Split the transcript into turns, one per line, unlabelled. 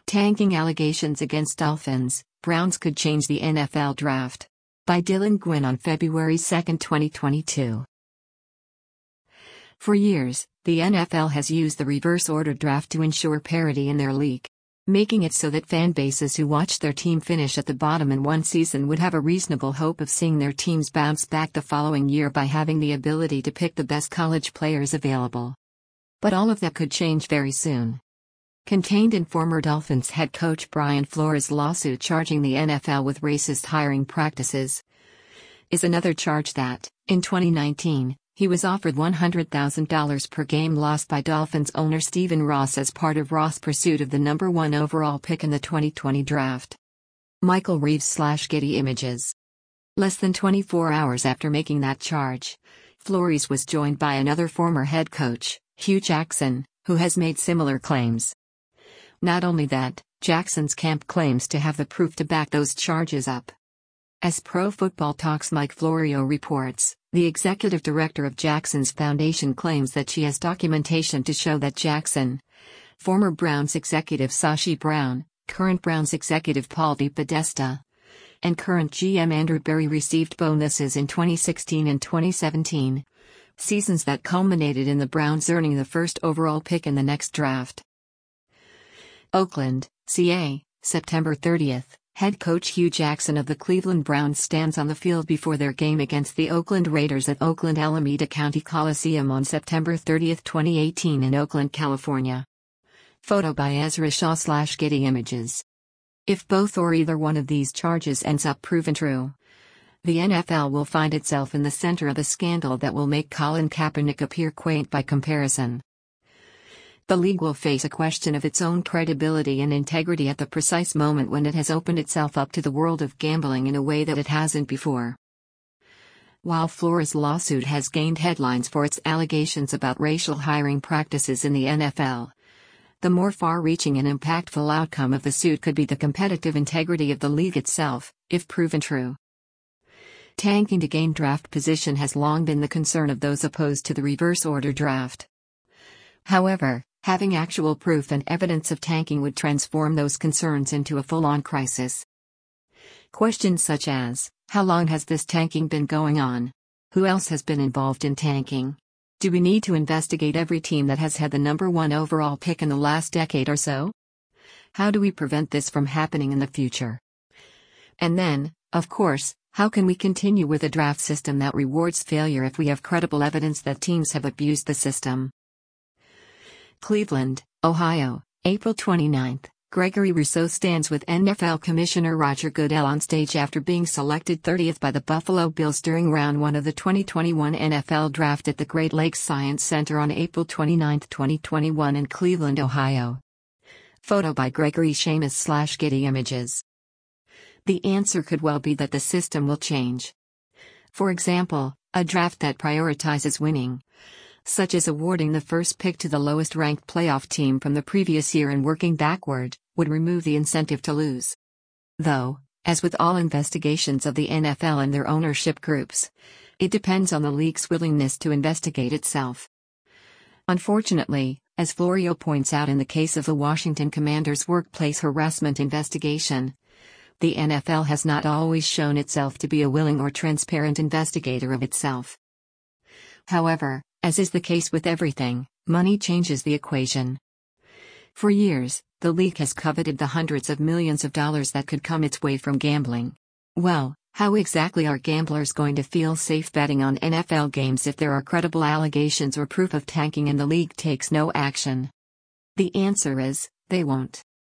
Tanking allegations against Dolphins, Browns could change the NFL draft. By Dylan Gwynn on February 2, 2022. For years, the NFL has used the reverse order draft to ensure parity in their league, making it so that fan bases who watch their team finish at the bottom in one season would have a reasonable hope of seeing their teams bounce back the following year by having the ability to pick the best college players available. But all of that could change very soon. Contained in former Dolphins head coach Brian Flores' lawsuit charging the NFL with racist hiring practices is another charge that, in 2019, he was offered $100,000 per game lost by Dolphins owner Stephen Ross as part of Ross' pursuit of the number 1 overall pick in the 2020 draft. Michael Reeves/Getty Images. Less than 24 hours after making that charge, Flores was joined by another former head coach, Hugh Jackson, who has made similar claims. Not only that, Jackson's camp claims to have the proof to back those charges up. As Pro Football Talk's Mike Florio reports, the executive director of Jackson's foundation claims that she has documentation to show that Jackson, former Browns executive Sashi Brown, current Browns executive Paul DePodesta, and current GM Andrew Berry received bonuses in 2016 and 2017, seasons that culminated in the Browns earning the first overall pick in the next draft. Oakland, CA, September 30. Head coach Hugh Jackson of the Cleveland Browns stands on the field before their game against the Oakland Raiders at Oakland Alameda County Coliseum on September 30, 2018 in Oakland, California. Photo by Ezra Shaw/Getty Images. If both or either one of these charges ends up proven true, the NFL will find itself in the center of a scandal that will make Colin Kaepernick appear quaint by comparison. The league will face a question of its own credibility and integrity at the precise moment when it has opened itself up to the world of gambling in a way that it hasn't before. While Flores' lawsuit has gained headlines for its allegations about racial hiring practices in the NFL, the more far-reaching and impactful outcome of the suit could be the competitive integrity of the league itself, if proven true. Tanking to gain draft position has long been the concern of those opposed to the reverse order draft. However, having actual proof and evidence of tanking would transform those concerns into a full-on crisis. Questions such as, how long has this tanking been going on? Who else has been involved in tanking? Do we need to investigate every team that has had the number 1 overall pick in the last decade or so? How do we prevent this from happening in the future? And then, of course, how can we continue with a draft system that rewards failure if we have credible evidence that teams have abused the system? Cleveland, Ohio, April 29. Gregory Rousseau stands with NFL Commissioner Roger Goodell on stage after being selected 30th by the Buffalo Bills during Round 1 of the 2021 NFL Draft at the Great Lakes Science Center on April 29, 2021 in Cleveland, Ohio. Photo by Gregory Shamus/Getty Images. The answer could well be that the system will change. For example, a draft that prioritizes winning, such as awarding the first pick to the lowest-ranked playoff team from the previous year and working backward, would remove the incentive to lose. Though, as with all investigations of the NFL and their ownership groups, it depends on the league's willingness to investigate itself. Unfortunately, as Florio points out in the case of the Washington Commanders' workplace harassment investigation, the NFL has not always shown itself to be a willing or transparent investigator of itself. However, as is the case with everything, money changes the equation. For years, the league has coveted the hundreds of millions of dollars that could come its way from gambling. Well, how exactly are gamblers going to feel safe betting on NFL games if there are credible allegations or proof of tanking and the league takes no action? The answer is, they won't.